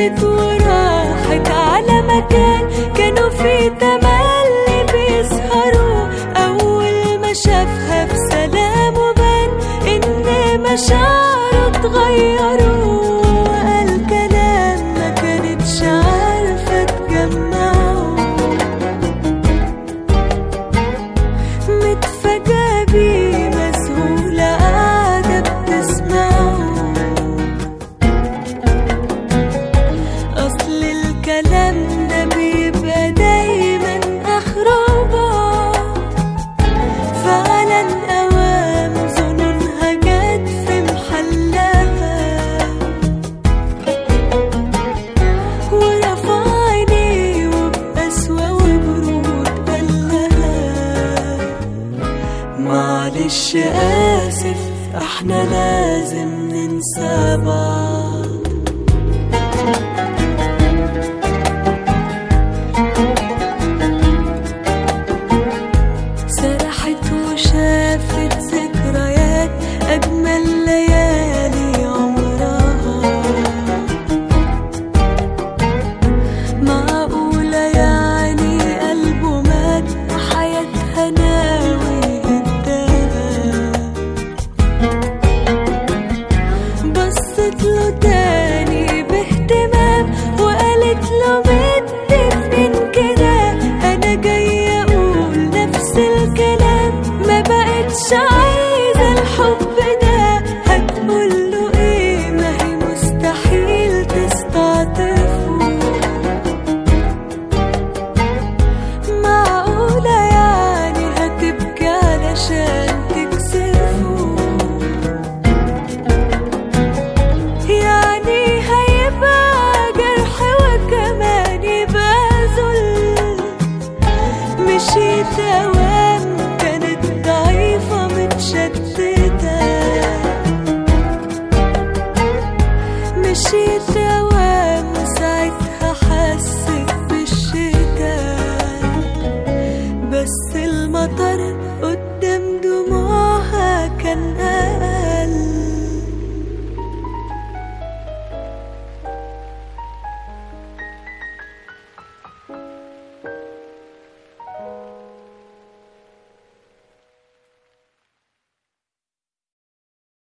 بصت وراحت على مكان كانوا فيه تملي بيسهروا. أول ما شافها بسلام وبان إن مشاعره اتغيروا، وقال كلام ما كانتش عارفة تجمعه. متفاجئة بيه مذهولة قاعدة بتسمعه. أصل الكلام ده بيبقى دايما آخره بعد، فعلا أوام ظنونها جت في محلها. ورفع عينيه وبقسوة وبرود قالها معلش آسف احنا لازم ننسى بعض. سرحت وشافت ذكريات أجمل ليالي عمرها. معقولة يعني قلبه مات وحياتها ناوي يهداها. بصت له تاني باهتمام وقالت له متفقين كده، أنا جاية أقول نفس الكلام. ما بقتش عايزة الحب ده، هتقول له إيه ما هي مستحيل تستعطفه. معقولة يعني هتبكي علشان تكسفه؟ يعني هيبقى جرح وكمان يبقى ذل. مشيت أوام كانت ضعيفة متشتتة، مشيت أوام وساعتها حست بالشتاء. بس المطر